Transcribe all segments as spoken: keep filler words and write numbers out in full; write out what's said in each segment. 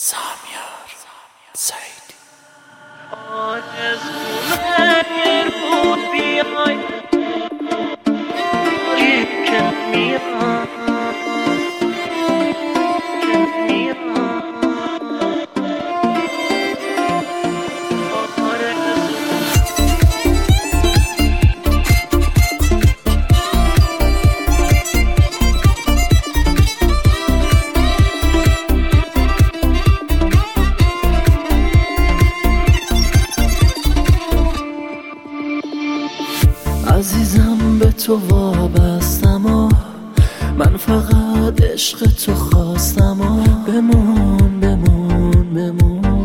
سامیار سعیدی. آرزومه یه روز بیای که میرم که میرم عزیزم به تو وابستم و من فقط عشق تو خواستم و بمون بمون بمون،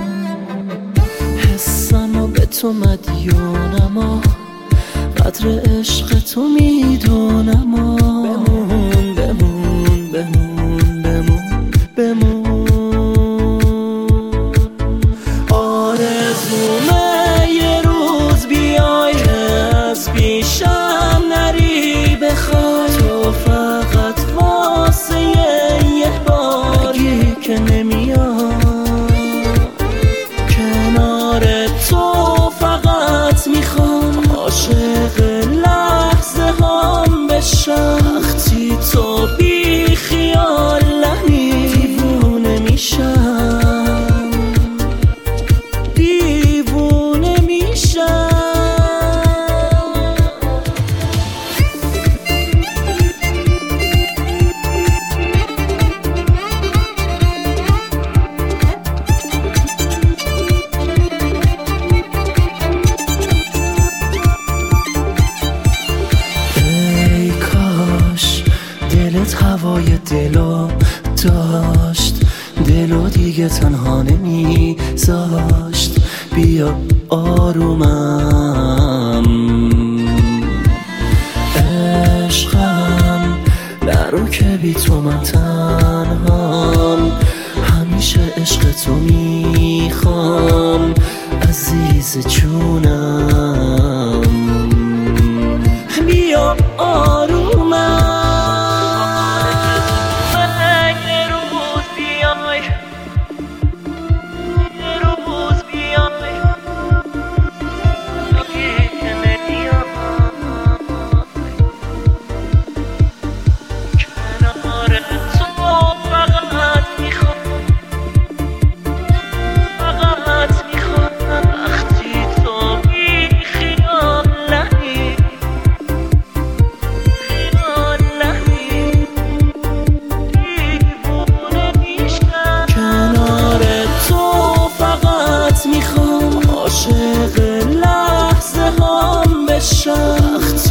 حسم و به تو مدیونم و قدر عشق تو میدونم و بمون بمون بمون بمون بمون. آرزومه یه روز بیای پیشم نری بخوای، تو فقط واسه یه بار بگی که نمیام، کنار تو فقط میخوام عاشق لحظه هم بشم، وقتی تو بی خیال نمی دیوونه میشم دیوونه میشم. هوای دلو داشت، دلو دیگه تنها نمیذاشت، بیا آرومم عشقم، نرو که بی تو من تنهام، همیشه عشق تو میخوام عزیز جونم، بیا آرومم. عاشق لحظه هم بشم،